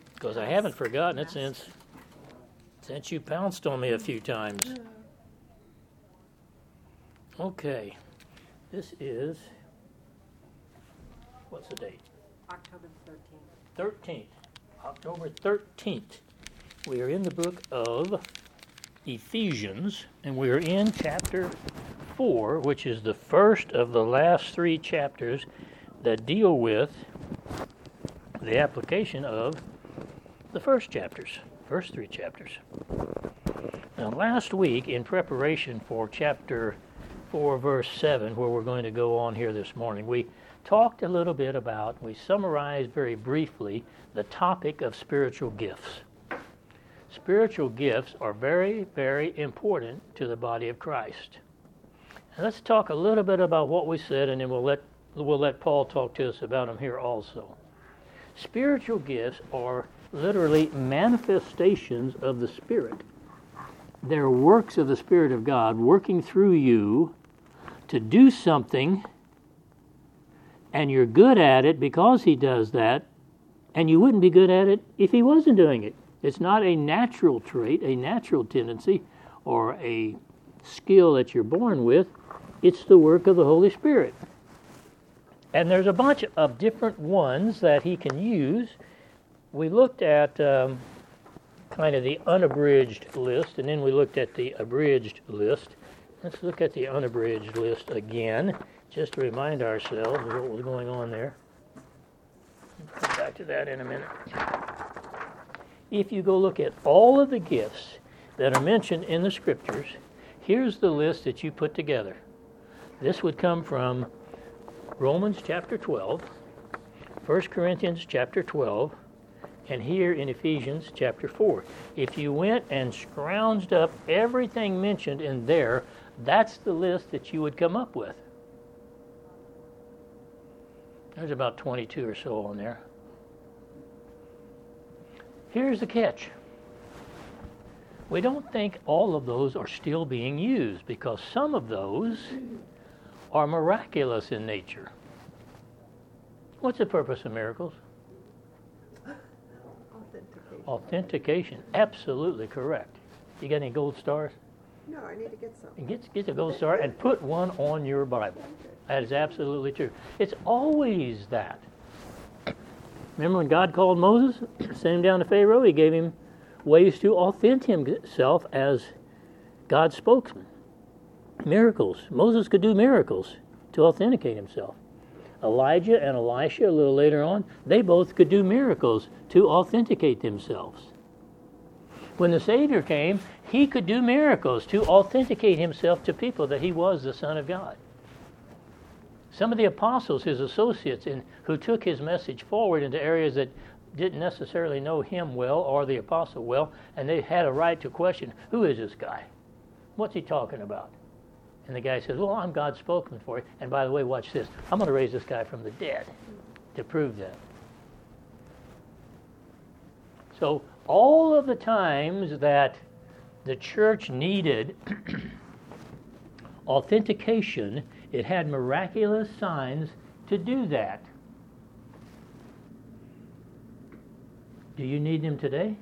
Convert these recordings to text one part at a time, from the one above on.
because I haven't forgotten it since you pounced on me a few times. Okay, this is, what's the date? October 13th. October 13th. We are in the book of Ephesians, and we are in chapter 4, which is the first of the last 3 chapters that deal with the application of the first 3 chapters. Now, last week, in preparation for chapter 4, verse 7, where we're going to go on here this morning, we talked a little bit about, we summarized very briefly the topic of spiritual gifts. Spiritual gifts are very, very important to the body of Christ. And let's talk a little bit about what we said, and then we'll let Paul talk to us about them here also. Spiritual gifts are literally manifestations of the Spirit. They're works of the Spirit of God working through you to do something, and you're good at it because He does that, and you wouldn't be good at it if He wasn't doing it. It's not a natural trait, a natural tendency, or a skill that you're born with. It's the work of the Holy Spirit. And there's a bunch of different ones that He can use. We looked at kind of the unabridged list, and then we looked at the abridged list. Let's look at the unabridged list again, just to remind ourselves of what was going on there. We'll come back to that in a minute. If you go look at all of the gifts that are mentioned in the Scriptures, here's the list that you put together. This would come from Romans chapter 12, 1 Corinthians chapter 12, and here in Ephesians chapter 4. If you went and scrounged up everything mentioned in there, that's the list that you would come up with. There's about 22 or so on there. Here's the catch. We don't think all of those are still being used because some of those are miraculous in nature. What's the purpose of miracles? Authentication. Absolutely correct. You got any gold stars? No, I need to get some. Get the gold star and put one on your Bible. That is absolutely true. It's always that. Remember when God called Moses, sent him down to Pharaoh, He gave him ways to authenticate himself as God's spokesman. Miracles. Moses could do miracles to authenticate himself. Elijah and Elisha, a little later on, they both could do miracles to authenticate themselves. When the Savior came, He could do miracles to authenticate Himself to people that He was the Son of God. Some of the apostles, His associates, who took His message forward into areas that didn't necessarily know Him well or the apostle well, and they had a right to question, who is this guy? What's he talking about? And the guy says, well, I'm God's spokesman for you. And by the way, watch this. I'm going to raise this guy from the dead to prove that. So all of the times that the church needed authentication, it had miraculous signs to do that. Do you need them today?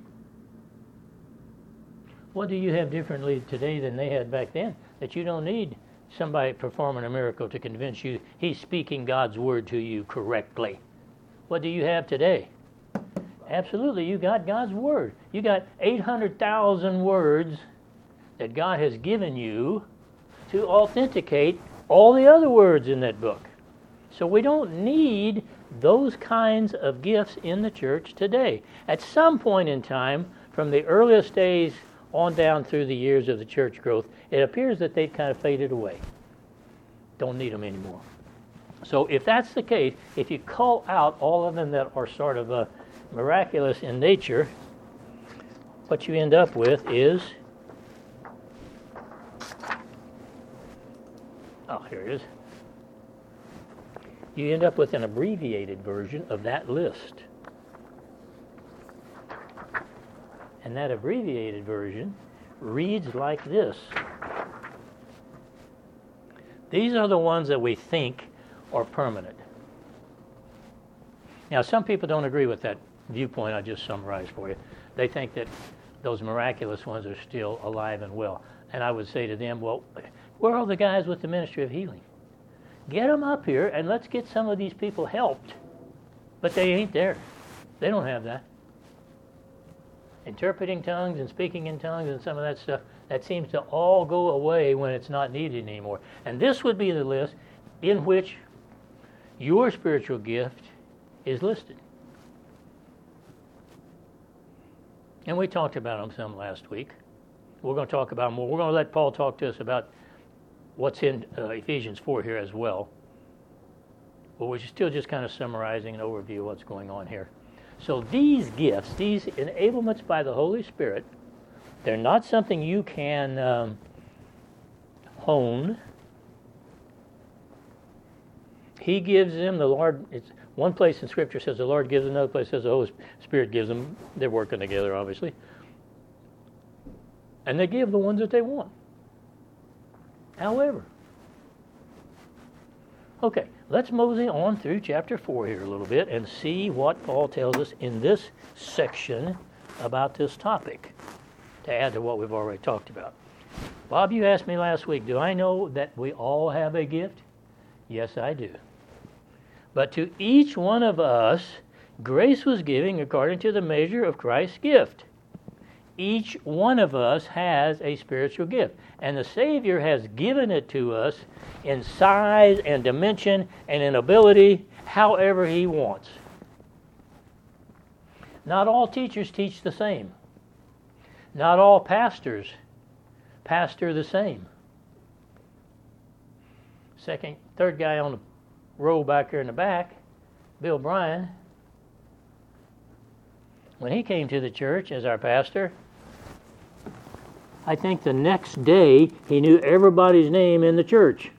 What do you have differently today than they had back then that you don't need somebody performing a miracle to convince you He's speaking God's word to you correctly? What do you have today? Absolutely, you got God's word. You got 800,000 words that God has given you to authenticate all the other words in that book. So we don't need those kinds of gifts in the church today. At some point in time, from the earliest days on down through the years of the church growth, it appears that they've kind of faded away. Don't need them anymore. So if that's the case, if you cull out all of them that are sort of miraculous in nature, what you end up with is, here it is. You end up with an abbreviated version of that list. And that abbreviated version reads like this. These are the ones that we think are permanent. Now, some people don't agree with that viewpoint I just summarized for you. They think that those miraculous ones are still alive and well. And I would say to them, well, where are all the guys with the ministry of healing? Get them up here and let's get some of these people helped. But they ain't there. They don't have that. Interpreting tongues and speaking in tongues and some of that stuff, that seems to all go away when it's not needed anymore. And this would be the list in which your spiritual gift is listed. And we talked about them some last week. We're going to talk about more. We're going to let Paul talk to us about what's in Ephesians 4 here as well. But we're still just kind of summarizing an overview of what's going on here. So these gifts, these enablements by the Holy Spirit, they're not something you can hone. He gives them, the Lord, it's one place in Scripture says the Lord gives them, another place says the Holy Spirit gives them. They're working together, obviously. And they give the ones that they want. However, okay, let's mosey on through chapter 4 here a little bit and see what Paul tells us in this section about this topic, to add to what we've already talked about. Bob, you asked me last week, do I know that we all have a gift? Yes, I do. But to each one of us, grace was given according to the measure of Christ's gift. Each one of us has a spiritual gift. And the Savior has given it to us in size and dimension and in ability, however He wants. Not all teachers teach the same. Not all pastors pastor the same. Third guy on the row back here in the back, Bill Bryan, when he came to the church as our pastor, I think the next day he knew everybody's name in the church.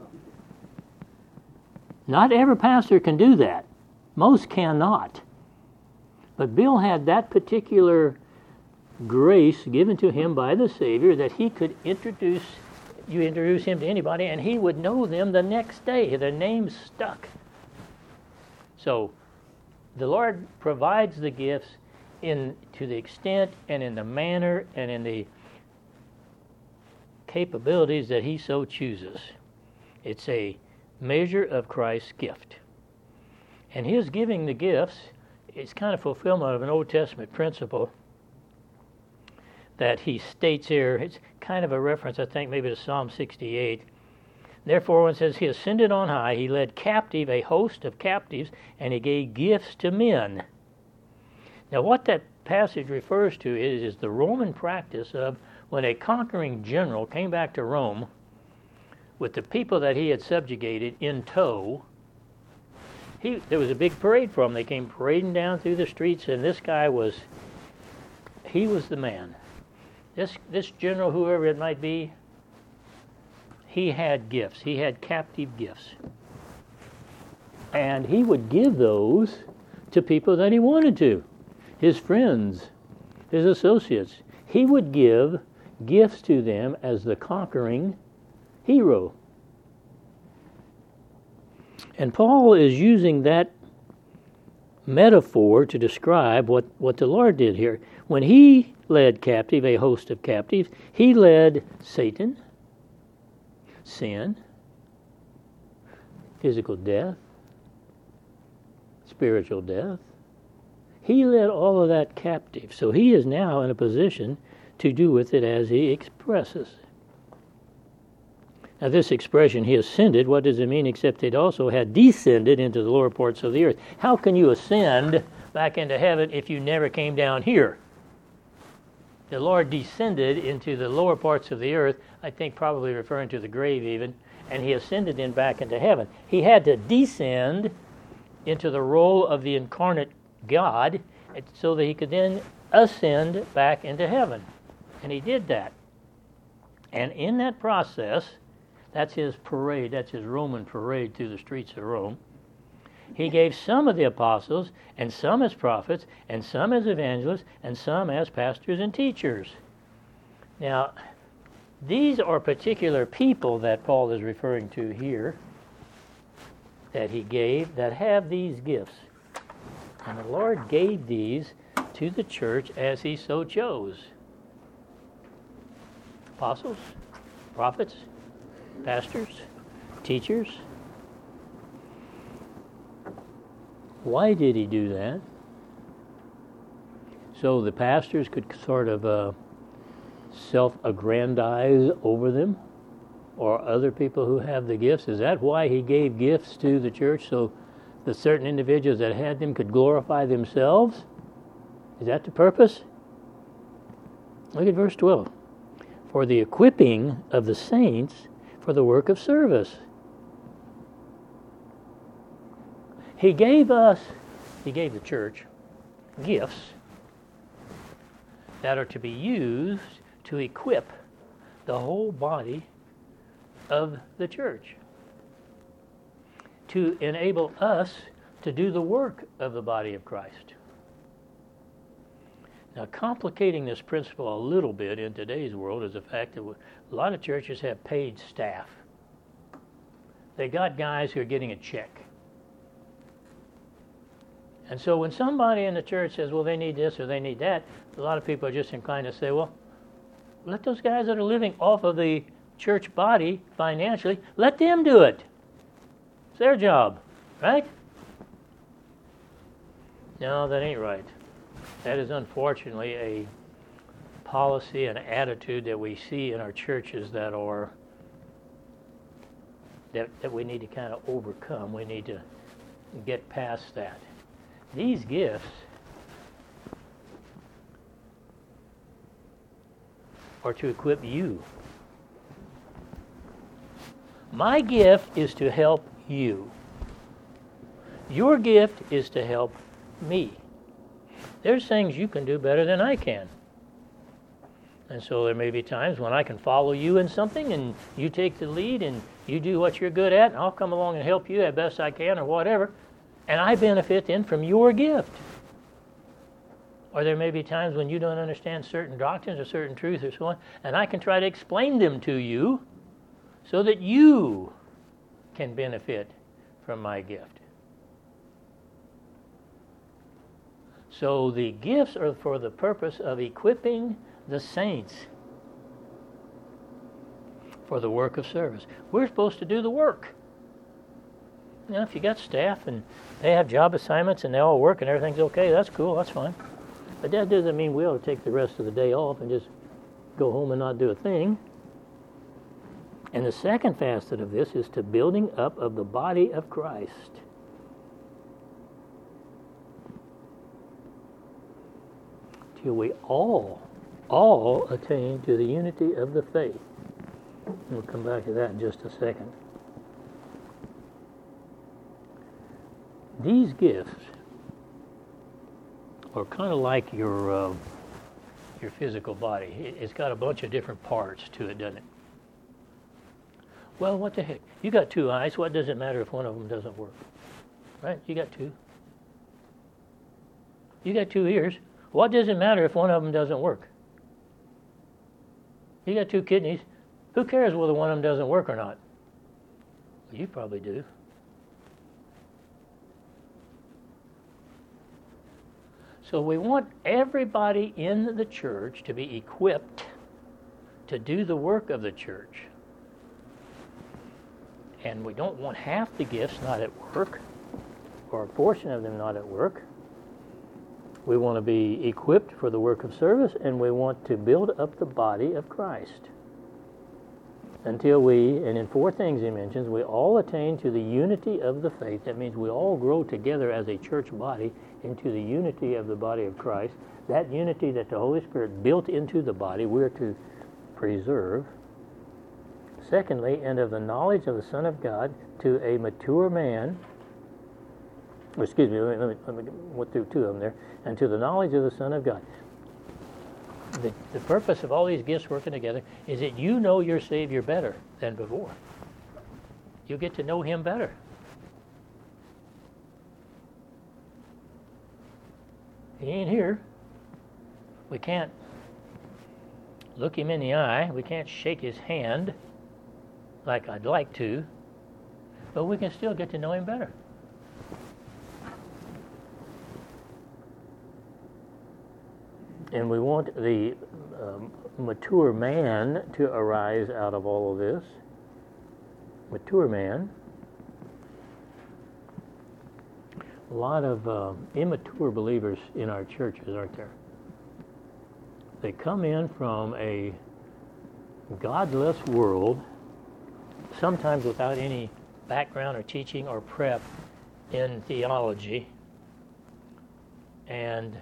Not every pastor can do that. Most cannot. But Bill had that particular grace given to him by the Savior that he could introduce him to anybody and he would know them the next day. Their names stuck. So the Lord provides the gifts to the extent and in the manner and in the capabilities that He so chooses. It's a measure of Christ's gift. And His giving the gifts is kind of fulfillment of an Old Testament principle that He states here. It's kind of a reference, I think, maybe to Psalm 68. Therefore, when it says, He ascended on high, He led captive a host of captives, and He gave gifts to men. Now, what that passage refers to is the Roman practice of when a conquering general came back to Rome with the people that he had subjugated in tow. There was a big parade for him. They came parading down through the streets, and this guy was the man. This general, whoever it might be, he had gifts. He had captive gifts. And he would give those to people that he wanted to. His friends, his associates. He would give gifts to them as the conquering hero. And Paul is using that metaphor to describe what the Lord did here. When He led captive a host of captives, He led Satan, sin, physical death, spiritual death. He led all of that captive. So He is now in a position to do with it as He expresses. Now this expression, He ascended, what does it mean except it also had descended into the lower parts of the earth? How can you ascend back into heaven if you never came down here? The Lord descended into the lower parts of the earth, I think probably referring to the grave even, and He ascended in back into heaven. He had to descend into the role of the incarnate God so that He could then ascend back into heaven. And He did that. And in that process, that's His parade, that's His Roman parade through the streets of Rome. He gave some of the apostles, and some as prophets, and some as evangelists, and some as pastors and teachers. Now, these are particular people that Paul is referring to here, that He gave, that have these gifts. And the Lord gave these to the church as he so chose. Apostles, prophets, pastors, teachers. Why did he do that? So the pastors could sort of self-aggrandize over them, or other people who have the gifts? Is that why he gave gifts to the church, so the certain individuals that had them could glorify themselves? Is that the purpose? Look at verse 12. For the equipping of the saints for the work of service. He gave the church gifts that are to be used to equip the whole body of the church, to enable us to do the work of the body of Christ. Now, complicating this principle a little bit in today's world is the fact that a lot of churches have paid staff. They got guys who are getting a check. And so when somebody in the church says, well, they need this or they need that, a lot of people are just inclined to say, well, let those guys that are living off of the church body financially, let them do it. It's their job, right? No, that ain't right. That is unfortunately a policy and attitude that we see in our churches that we need to kind of overcome. We need to get past that. These gifts are to equip you. My gift is to help you. Your gift is to help me. There's things you can do better than I can. And so there may be times when I can follow you in something and you take the lead and you do what you're good at, and I'll come along and help you as best I can or whatever, and I benefit then from your gift. Or there may be times when you don't understand certain doctrines or certain truths or so on, and I can try to explain them to you so that you can benefit from my gift. So the gifts are for the purpose of equipping the saints for the work of service. We're supposed to do the work. You know, if you got staff and they have job assignments and they all work and everything's okay, that's cool, that's fine. But that doesn't mean we ought to take the rest of the day off and just go home and not do a thing. And the second facet of this is to building up of the body of Christ. Till we all attain to the unity of the faith. And we'll come back to that in just a second. These gifts are kind of like your physical body. It's got a bunch of different parts to it, doesn't it? Well, what the heck? You got two eyes. What does it matter if one of them doesn't work? Right? You got two. You got two ears. What does it matter if one of them doesn't work? You got two kidneys. Who cares whether one of them doesn't work or not? Well, you probably do. So we want everybody in the church to be equipped to do the work of the church. And we don't want half the gifts not at work, or a portion of them not at work. We want to be equipped for the work of service, and we want to build up the body of Christ. Until and in four things he mentions, we all attain to the unity of the faith. That means we all grow together as a church body into the unity of the body of Christ. That unity that the Holy Spirit built into the body, we're to preserve. Secondly, and of the knowledge of the Son of God to a mature man. Excuse me, let me went through two of them there. And to the knowledge of the Son of God. The purpose of all these gifts working together is that you know your Savior better than before. You get to know Him better. He ain't here. We can't look Him in the eye. We can't shake His hand like I'd like to. But we can still get to know Him better. And we want the mature man to arise out of all of this. Mature man. A lot of immature believers in our churches, aren't there? They come in from a godless world, sometimes without any background or teaching or prep in theology, and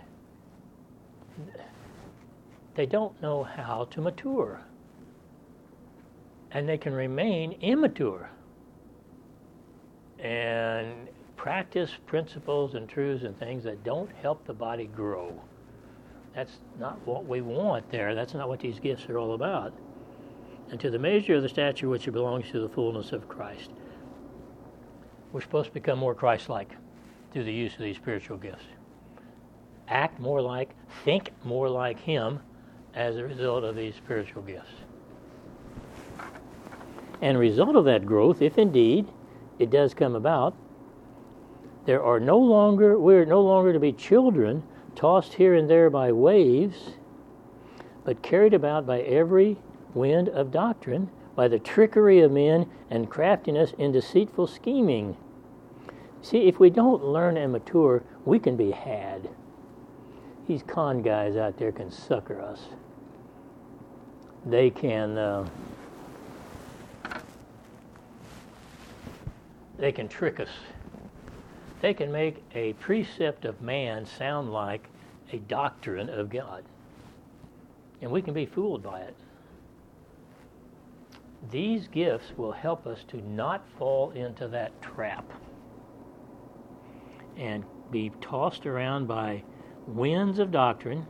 they don't know how to mature. And they can remain immature and practice principles and truths and things that don't help the body grow. That's not what we want there. That's not what these gifts are all about. And to the measure of the stature which belongs to the fullness of Christ. We're supposed to become more Christ-like through the use of these spiritual gifts. Act more like, think more like Him as a result of these spiritual gifts. And a result of that growth, if indeed it does come about, we're no longer to be children tossed here and there by waves, but carried about by every wind of doctrine, by the trickery of men and craftiness in deceitful scheming. See, if we don't learn and mature, we can be had. These con guys out there can sucker us. They can trick us. They can make a precept of man sound like a doctrine of God. And we can be fooled by it. These gifts will help us to not fall into that trap and be tossed around by winds of doctrine.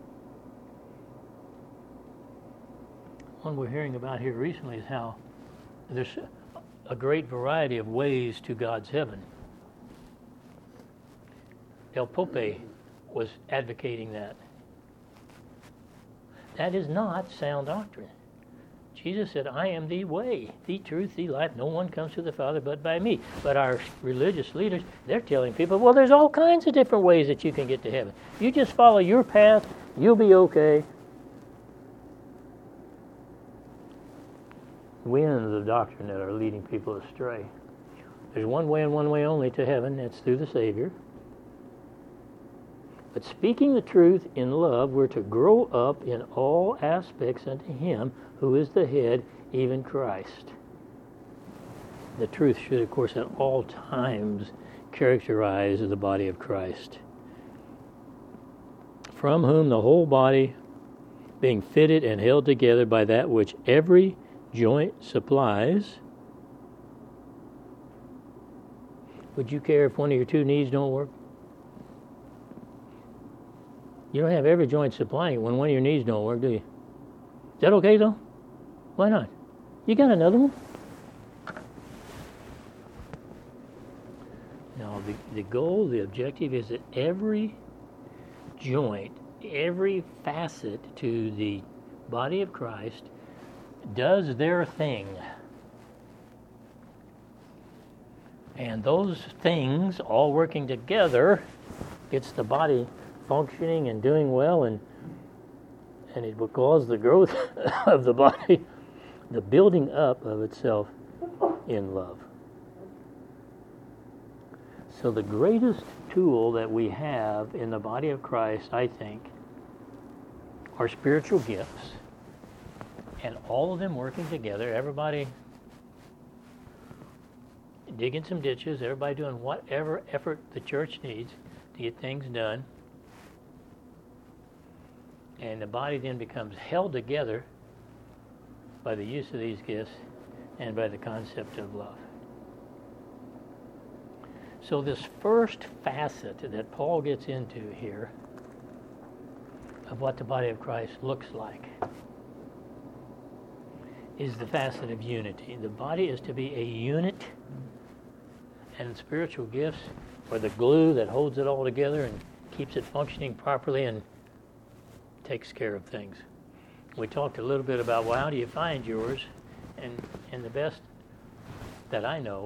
One we're hearing about here recently is how there's a great variety of ways to God's heaven. El Pope was advocating that. That is not sound doctrine. Jesus said, I am the way, the truth, the life. No one comes to the Father but by me. But our religious leaders, they're telling people, well, there's all kinds of different ways that you can get to heaven. You just follow your path, you'll be okay. Winds of doctrine that are leading people astray. There's one way and one way only to heaven, that's through the Savior. But speaking the truth in love, we're to grow up in all aspects unto Him who is the head, even Christ. The truth should, of course, at all times characterize the body of Christ, from whom the whole body, being fitted and held together by that which every joint supplies. Would you care if one of your two knees don't work? You don't have every joint supplying it when one of your knees don't work, do you? Is that okay, though? Why not? You got another one? No, the goal, the objective is that every joint, every facet to the body of Christ does their thing. And those things all working together gets the body functioning and doing well, and it will cause the growth of the body, the building up of itself in love. So the greatest tool that we have in the body of Christ, I think, are spiritual gifts, and all of them working together, everybody digging some ditches, everybody doing whatever effort the church needs to get things done. And the body then becomes held together by the use of these gifts and by the concept of love. So this first facet that Paul gets into here of what the body of Christ looks like is the facet of unity. The body is to be a unit, and spiritual gifts are the glue that holds it all together and keeps it functioning properly and takes care of things. We talked a little bit about, well, how do you find yours? And the best that I know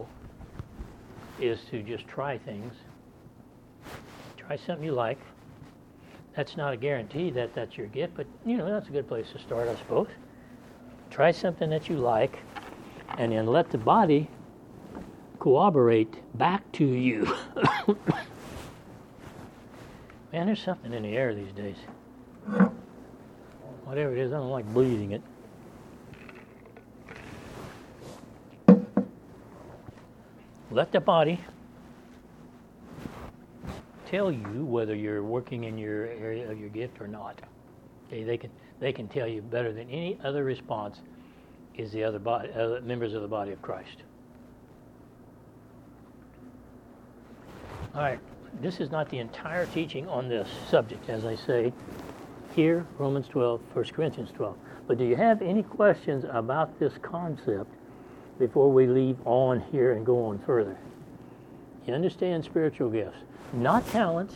is to just try things. Try something you like. That's not a guarantee that that's your gift, but that's a good place to start, I suppose. Try something that you like, and then let the body corroborate back to you. Man, there's something in the air these days. Whatever it is, I don't like breathing it. Let the body tell you whether you're working in your area of your gift or not. Okay, they can tell you better than any other response is the other members of the body of Christ. All right, this is not the entire teaching on this subject, as I say. Here, Romans 12, 1 Corinthians 12. But do you have any questions about this concept before we leave on here and go on further? You understand spiritual gifts, not talents,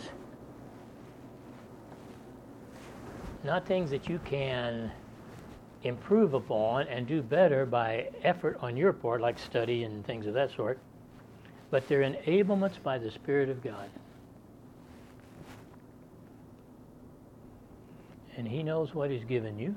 not things that you can improve upon and do better by effort on your part, like study and things of that sort, but they're enablements by the Spirit of God. And He knows what He's given you.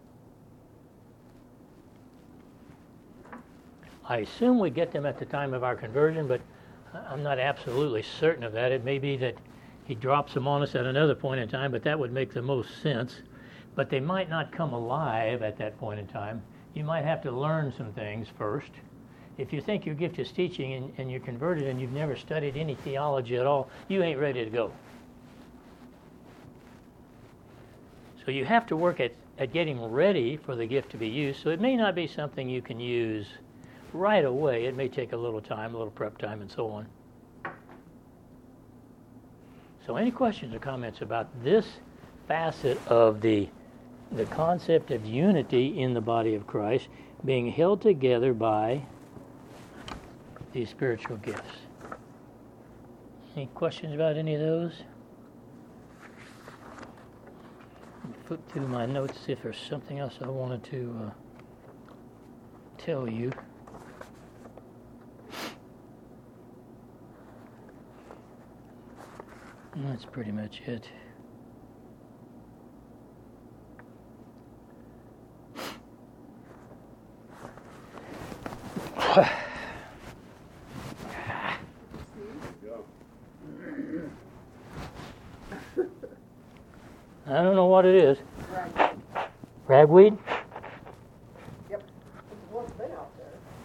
I assume we get them at the time of our conversion, but I'm not absolutely certain of that. It may be that He drops them on us at another point in time, but that would make the most sense. But they might not come alive at that point in time. You might have to learn some things first. If you think your gift is teaching and you're converted and you've never studied any theology at all, you ain't ready to go. So you have to work at getting ready for the gift to be used. So it may not be something you can use right away. It may take a little time, a little prep time, and so on. So any questions or comments about this facet of the concept of unity in the body of Christ being held together by these spiritual gifts? Any questions about any of those? Flip through my notes, see if there's something else I wanted to tell you. And that's pretty much it. I don't know what it is. Ragweed? Yep. Well, it's been out there.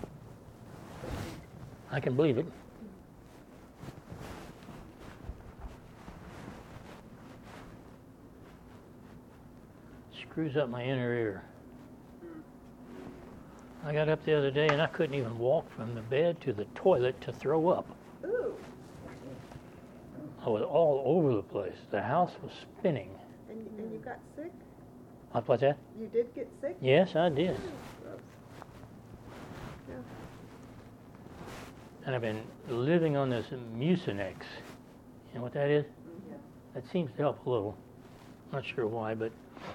I can believe it. Screws up my inner ear. I got up the other day and I couldn't even walk from the bed to the toilet to throw up. Ooh. I was all over the place. The house was spinning. And you got sick? What's that? You did get sick? Yes, I did. Gross. Yeah. And I've been living on this Mucinex. You know what that is? Yeah. That seems to help a little. Not sure why, but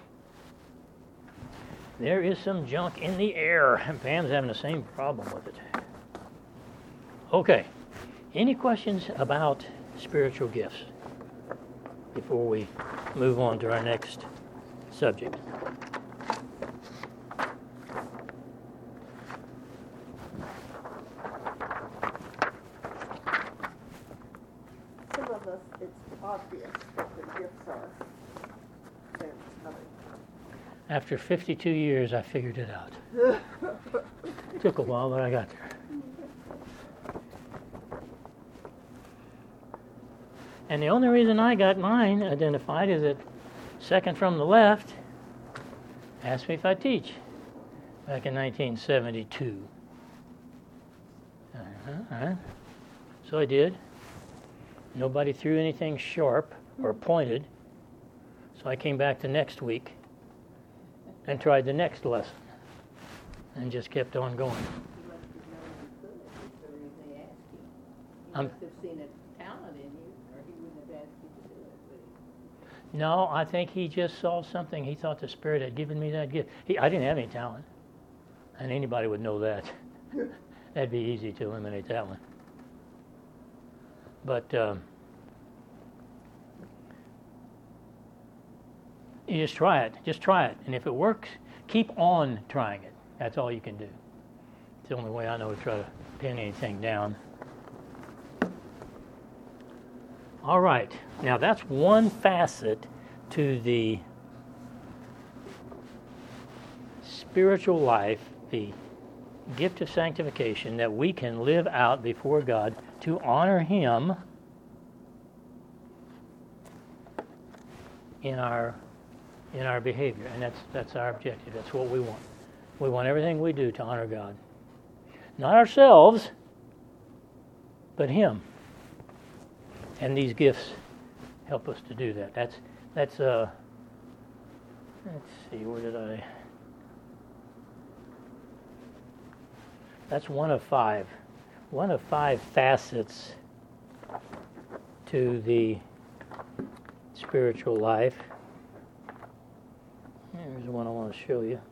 there is some junk in the air, and Pam's having the same problem with it. Okay. Any questions about spiritual gifts before we move on to our next subject? Some of us, it's obvious what the gifts are. And others. After 52 years, I figured it out. Took a while, but I got there. And the only reason I got mine identified is that second from the left asked me if I'd teach back in 1972. So I did. Nobody threw anything sharp or pointed. So I came back the next week and tried the next lesson and just kept on going. He must have seen a talent in you, or he wouldn't have asked you to do it, would he? No, I think he just saw something. He thought the Spirit had given me that gift. I didn't have any talent, and anybody would know that. That'd be easy to eliminate that one. But You just try it. Just try it. And if it works, keep on trying it. That's all you can do. It's the only way I know to try to pin anything down. All right. Now that's one facet to the spiritual life, the gift of sanctification that we can live out before God to honor Him in our behavior, and that's our objective. That's what we want. We want everything we do to honor God, not ourselves, but Him. And these gifts help us to do that. That's let's see, where did I? That's one of five facets to the spiritual life. Here's one I want to show you.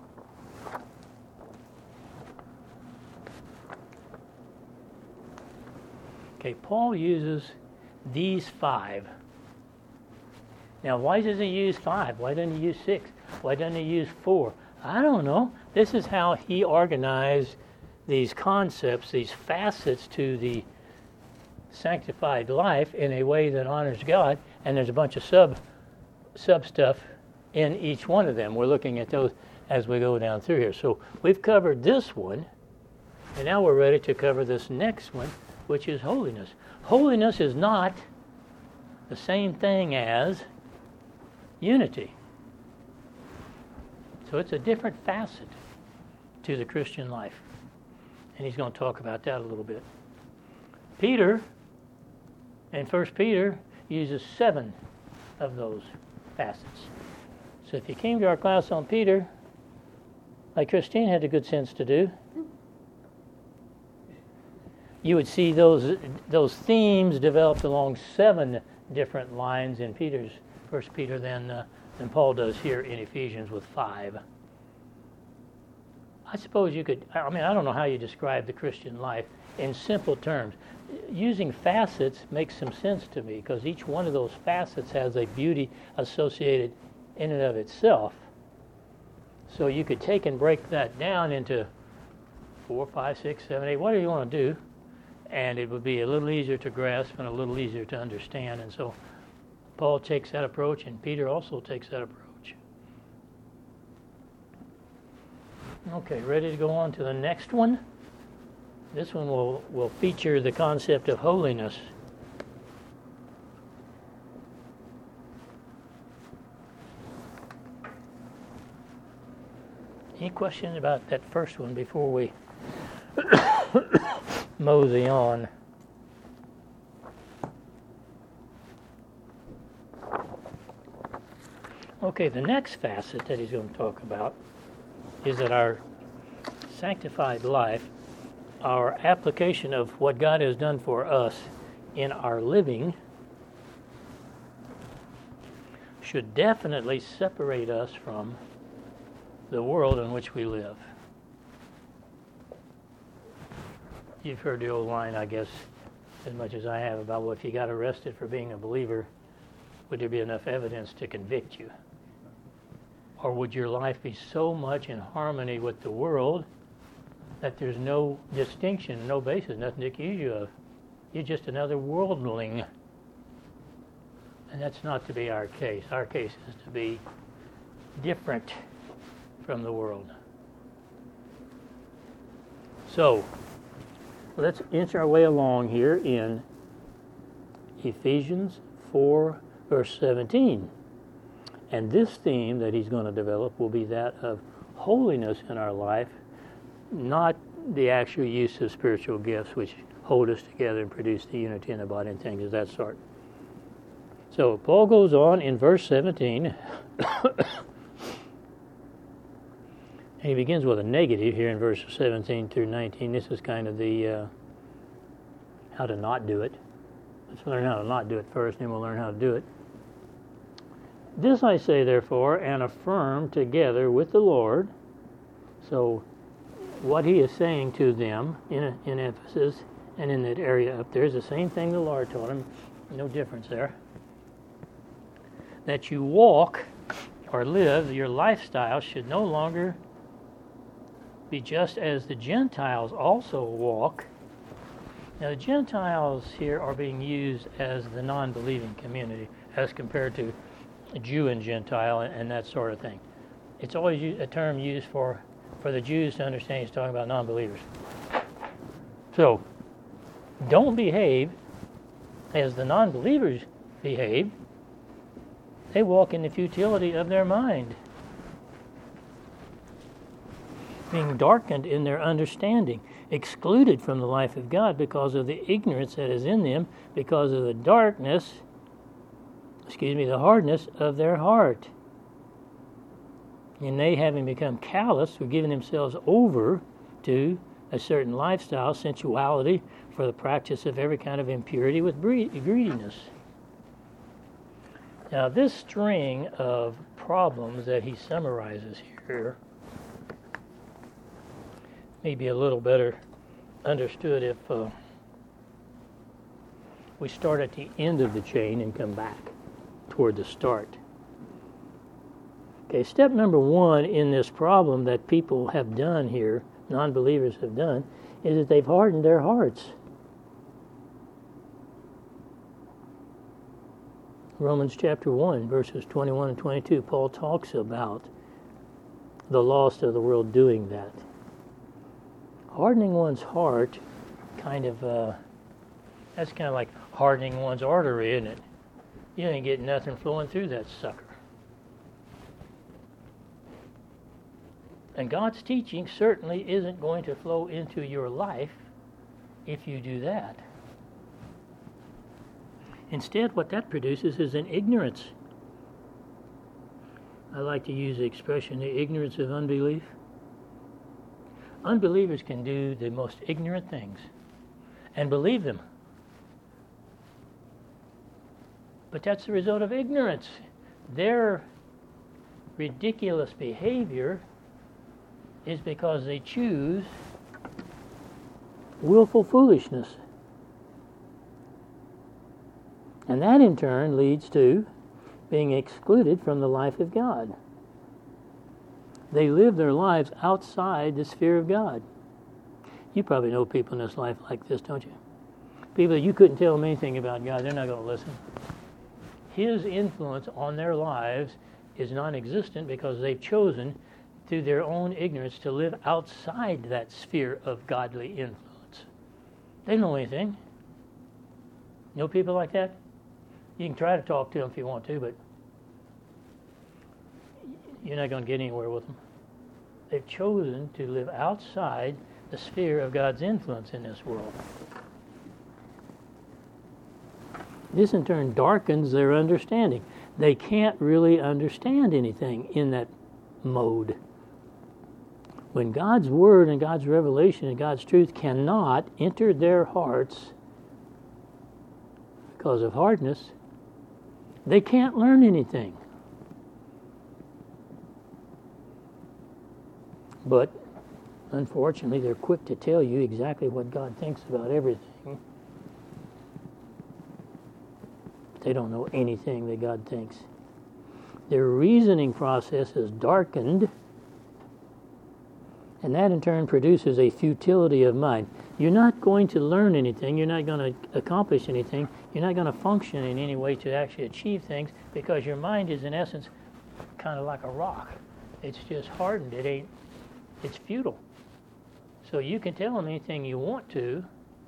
Okay, Paul uses these five. Now, why does he use 5? Why doesn't he use 6? Why doesn't he use 4? I don't know. This is how he organized these concepts, these facets to the sanctified life in a way that honors God, and there's a bunch of sub stuff in each one of them. We're looking at those as we go down through here. So we've covered this one, and now we're ready to cover this next one, which is holiness. Holiness is not the same thing as unity. So it's a different facet to the Christian life. And he's going to talk about that a little bit. Peter, in 1 Peter, uses 7 of those facets. So if you came to our class on Peter, like Christine had the good sense to do, you would see those themes developed along 7 different lines in 1 Peter than Paul does here in Ephesians with 5. I suppose you could, I don't know how you describe the Christian life in simple terms. Using facets makes some sense to me because each one of those facets has a beauty associated in and of itself. So you could take and break that down into 4, 5, 6, 7, 8, whatever you want to do, and it would be a little easier to grasp and a little easier to understand. And so Paul takes that approach, and Peter also takes that approach. Okay, ready to go on to the next one? This one will feature the concept of holiness. Any questions about that first one before we mosey on? Okay, the next facet that he's going to talk about is that our sanctified life, our application of what God has done for us in our living, should definitely separate us from the world in which we live. You've heard the old line, I guess, as much as I have, about, well, if you got arrested for being a believer, would there be enough evidence to convict you? Or would your life be so much in harmony with the world that there's no distinction, no basis, nothing to accuse you of? You're just another worldling. And that's not to be our case. Our case is to be different from the world. So, let's inch our way along here in Ephesians 4, verse 17. And this theme that he's going to develop will be that of holiness in our life, not the actual use of spiritual gifts which hold us together and produce the unity in the body and things of that sort. So Paul goes on in verse 17, and he begins with a negative here in verses 17 through 19. This is kind of the how to not do it. Let's learn how to not do it first, then we'll learn how to do it. This I say, therefore, and affirm together with the Lord. So what he is saying to them in Ephesus and in that area up there is the same thing the Lord taught him. No difference there. That you walk or live, your lifestyle should no longer be just as the Gentiles also walk. Now, the Gentiles here are being used as the non-believing community as compared to a Jew and Gentile and that sort of thing. It's always a term used for the Jews to understand he's talking about non-believers. So, don't behave as the non-believers behave. They walk in the futility of their mind, being darkened in their understanding, excluded from the life of God because of the ignorance that is in them, because of the the hardness of their heart. And they, having become callous, were giving themselves over to a certain lifestyle, sensuality, for the practice of every kind of impurity with greediness. Now, this string of problems that he summarizes here may be a little better understood if we start at the end of the chain and come back toward the start. Okay, step number one in this problem that people have done here, non-believers have done, is that they've hardened their hearts. Romans chapter 1, verses 21 and 22, Paul talks about the lost of the world doing that. Hardening one's heart, that's kind of like hardening one's artery, isn't it? You ain't getting nothing flowing through that sucker. And God's teaching certainly isn't going to flow into your life if you do that. Instead, what that produces is an ignorance. I like to use the expression, the ignorance of unbelief. Unbelievers can do the most ignorant things and believe them. But that's the result of ignorance. Their ridiculous behavior is because they choose willful foolishness. And that in turn leads to being excluded from the life of God. They live their lives outside the sphere of God. You probably know people in this life like this, don't you? People that you couldn't tell them anything about God, they're not going to listen. His influence on their lives is non-existent because they've chosen through their own ignorance to live outside that sphere of godly influence. They don't know anything. You know people like that? You can try to talk to them if you want to, but you're not going to get anywhere with them. They've chosen to live outside the sphere of God's influence in this world. This in turn darkens their understanding. They can't really understand anything in that mode. When God's Word and God's revelation and God's truth cannot enter their hearts because of hardness, they can't learn anything. But, unfortunately, they're quick to tell you exactly what God thinks about everything. They don't know anything that God thinks. Their reasoning process is darkened, and that in turn produces a futility of mind. You're not going to learn anything. You're not going to accomplish anything. You're not going to function in any way to actually achieve things because your mind is, in essence, kind of like a rock. It's just hardened. It's futile. So you can tell them anything you want to.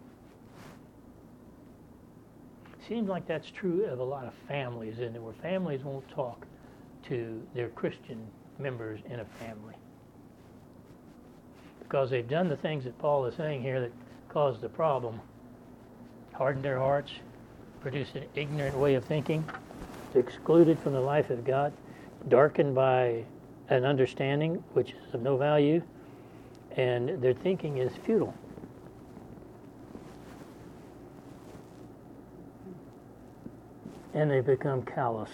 Seems like that's true of a lot of families, isn't it? Where families won't talk to their Christian members in a family. Because they've done the things that Paul is saying here that caused the problem. Hardened their hearts, produced an ignorant way of thinking, excluded from the life of God, darkened by an understanding which is of no value, and their thinking is futile. And they become callous.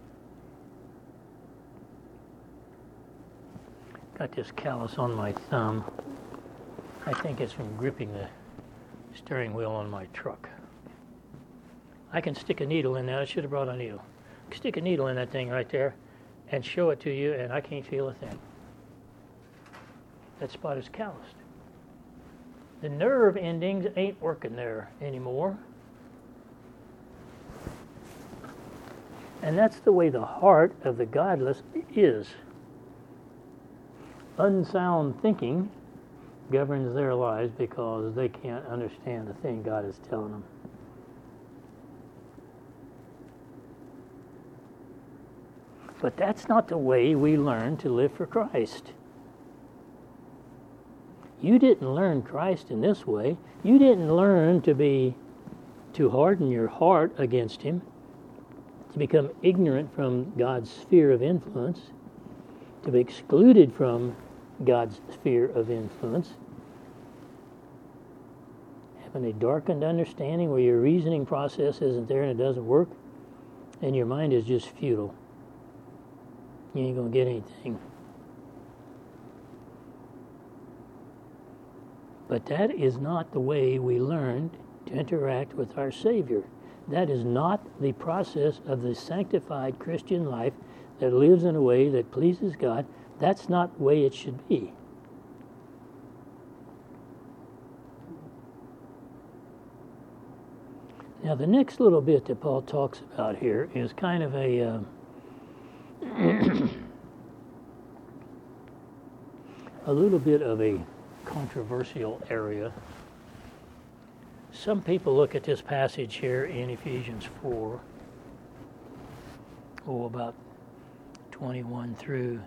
Got this callus on my thumb. I think it's from gripping the steering wheel on my truck. I can stick a needle in there. I should have brought a needle. Stick a needle in that thing right there, and show it to you, and I can't feel a thing. That spot is calloused. The nerve endings ain't working there anymore. And that's the way the heart of the godless is. Unsound thinking governs their lives because they can't understand the thing God is telling them. But that's not the way we learn to live for Christ. You didn't learn Christ in this way. You didn't learn to harden your heart against Him, to become ignorant from God's sphere of influence, to be excluded from God's sphere of influence, having a darkened understanding where your reasoning process isn't there and it doesn't work, and your mind is just futile. You ain't going to get anything. But that is not the way we learned to interact with our Savior. That is not the process of the sanctified Christian life that lives in a way that pleases God. That's not the way it should be. Now, the next little bit that Paul talks about here is kind of a a little bit of a controversial area. Some people look at this passage here in Ephesians 4, about 21 through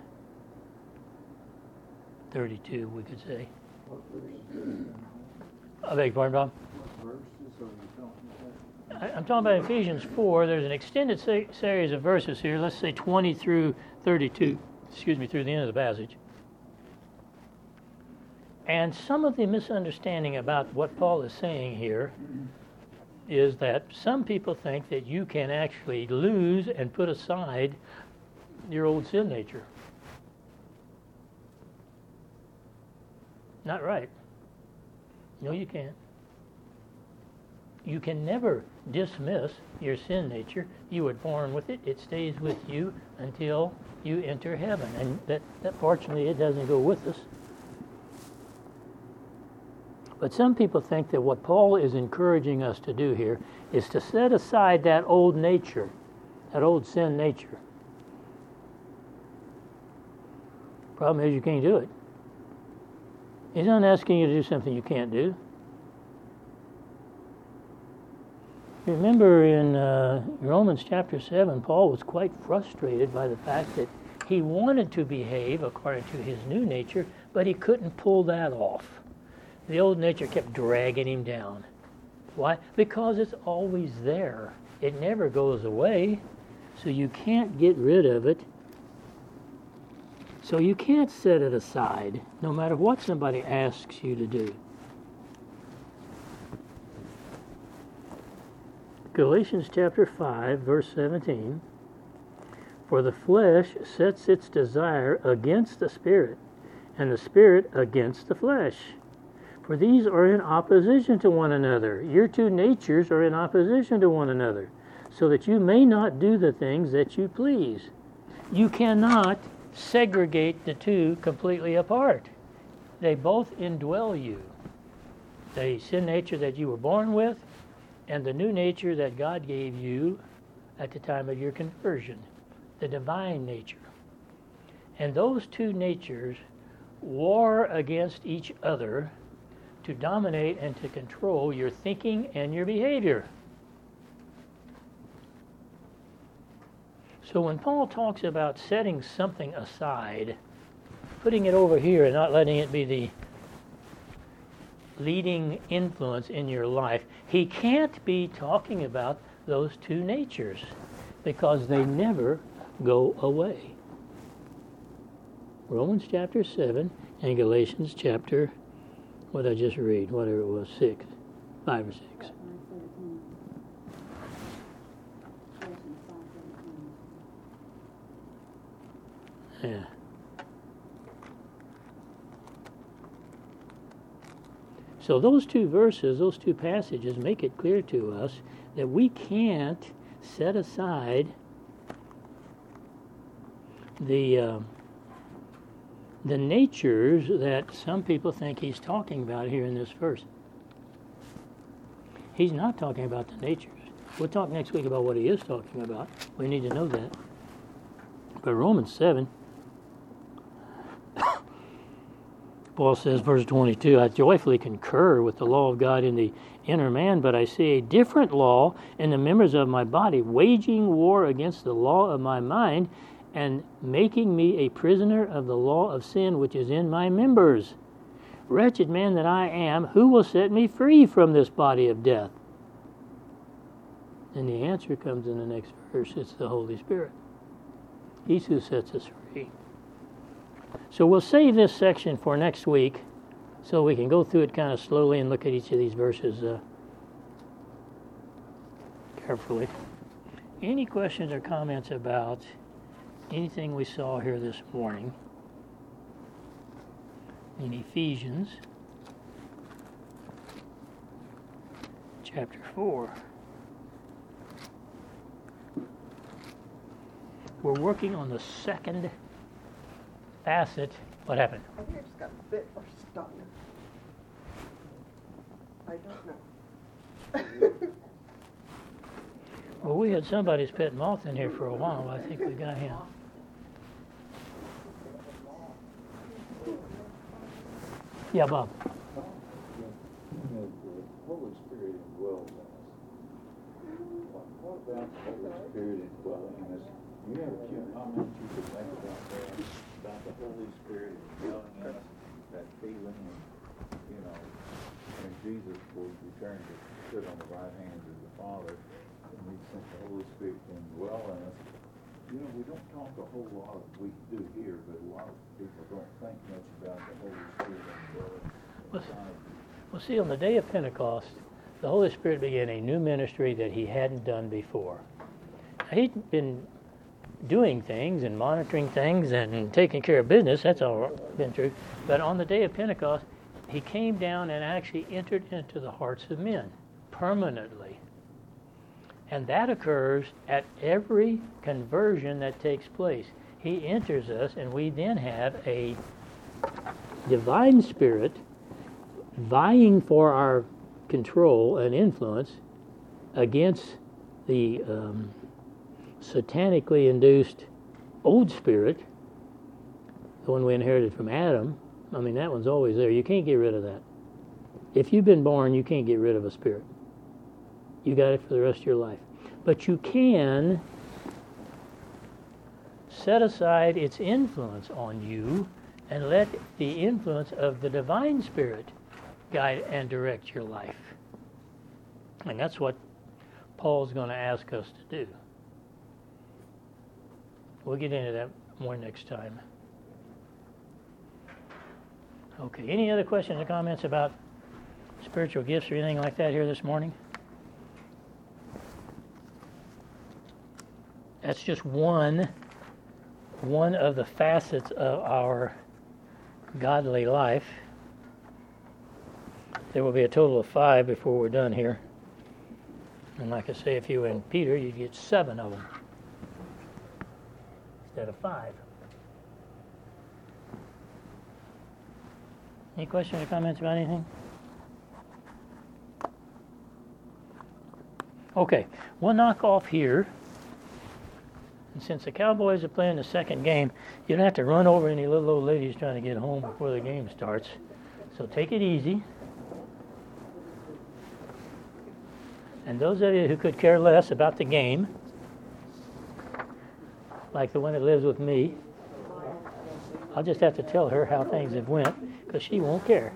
32, we could say. What verse? I beg your pardon, Bob? What verses are you talking about? I'm talking about Ephesians 4. There's an extended series of verses here. Let's say 20 through 32. Through the end of the passage. And some of the misunderstanding about what Paul is saying here is that some people think that you can actually lose and put aside your old sin nature. Not right. No, you can't. You can never dismiss your sin nature. You were born with it. It stays with you until you enter heaven. And that fortunately, it doesn't go with us. But some people think that what Paul is encouraging us to do here is to set aside that old nature, that old sin nature. Problem is you can't do it. He's not asking you to do something you can't do. Remember in Romans chapter 7, Paul was quite frustrated by the fact that he wanted to behave according to his new nature, but he couldn't pull that off. The old nature kept dragging him down. Why? Because it's always there. It never goes away, so you can't get rid of it. So you can't set it aside, no matter what somebody asks you to do. Galatians chapter 5, verse 17. For the flesh sets its desire against the Spirit, and the Spirit against the flesh. For these are in opposition to one another. Your two natures are in opposition to one another, so that you may not do the things that you please. You cannot segregate the two completely apart. They both indwell you. The sin nature that you were born with, and the new nature that God gave you at the time of your conversion, the divine nature. And those two natures war against each other to dominate and to control your thinking and your behavior. So when Paul talks about setting something aside, putting it over here and not letting it be the leading influence in your life, he can't be talking about those two natures because they never go away. Romans chapter 7 and Galatians chapter, what did I just read? Whatever it was, 5 or 6. Yeah. So those two verses, those two passages make it clear to us that we can't set aside the natures that some people think he's talking about here in this verse. He's not talking about the natures. We'll talk next week about what he is talking about. We need to know that. But Romans 7, Paul says, verse 22, I joyfully concur with the law of God in the inner man, but I see a different law in the members of my body, waging war against the law of my mind and making me a prisoner of the law of sin which is in my members. Wretched man that I am, who will set me free from this body of death? And the answer comes in the next verse. It's the Holy Spirit. He's who sets us free. So we'll save this section for next week so we can go through it kind of slowly and look at each of these verses carefully. Any questions or comments about anything we saw here this morning in Ephesians chapter 4? We're working on the second facet. What happened? I think I just got bit or stung. I don't know. Well, we had somebody's pet moth in here for a while. I think we got him. Yeah, Bob. The Holy Spirit indwells in us. What about the Holy Spirit indwelling in us? You have a few comments you could make about that, about the Holy Spirit indwelling in us, that feeling, when Jesus was returned to sit on the right hand of the Father, and he sent the Holy Spirit to indwell in us. We don't talk a whole lot, we do here, but a lot of people don't think much about the Holy Spirit indwelling inside of you. Well, see, on the day of Pentecost, the Holy Spirit began a new ministry that he hadn't done before. He'd been doing things and monitoring things and taking care of business. That's all been true. But on the day of Pentecost, he came down and actually entered into the hearts of men permanently. And that occurs at every conversion that takes place. He enters us, and we then have a divine spirit vying for our control and influence against the satanically induced old spirit, the one we inherited from Adam. I mean, that one's always there. You can't get rid of that. If you've been born, you can't get rid of a spirit. You got it for the rest of your life. But you can set aside its influence on you and let the influence of the divine spirit guide and direct your life. And that's what Paul's going to ask us to do. We'll get into that more next time. Okay, any other questions or comments about spiritual gifts or anything like that here this morning? That's just one of the facets of our godly life. There will be a total of 5 before we're done here. And like I say, if you were in Peter, you'd get 7 of them instead of 5. Any questions or comments about anything? Okay, we'll knock off here. And since the Cowboys are playing the second game, you don't have to run over any little old ladies trying to get home before the game starts. So take it easy. And those of you who could care less about the game, like the one that lives with me, I'll just have to tell her how things have went, because she won't care.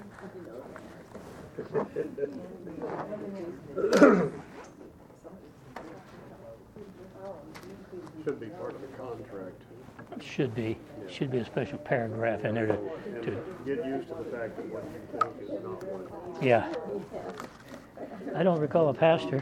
Should be part of the contract. Should be a special paragraph in there to Get used to the fact that what you think is not what. yeah. I don't recall a pastor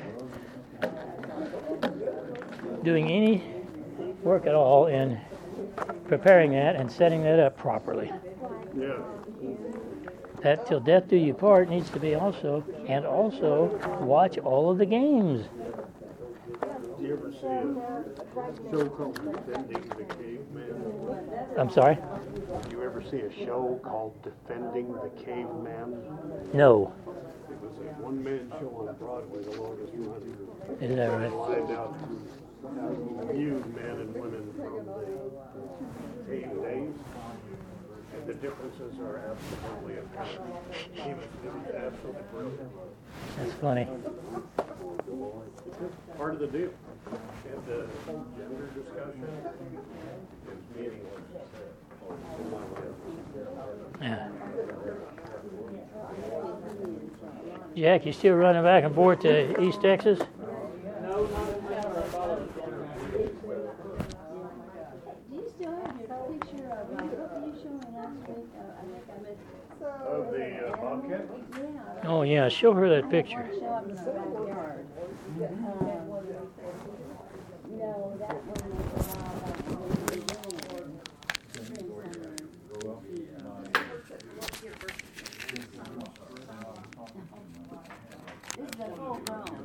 doing any work at all in preparing that and setting that up properly. Yeah. That till death do you part needs to be also watch all of the games. You ever see a show called Defending the Caveman? I'm sorry? You ever see a show called Defending the Caveman? No. It was a one-man show on Broadway, the longest running. Is that right? Lined out to view men and women from the cave days. And the differences are absolutely apparent. It was absolutely brilliant. That's funny. Part of the deal. And the gender discussion is meaningless. Yeah. Jack, you still running back and forth to East Texas? Do you still have your picture of, what were you showing last week? I missed it. Of the bobcat? Yeah. Oh, yeah, show her that picture. Show up in our backyard. No, that one was a while back. This is a full grown.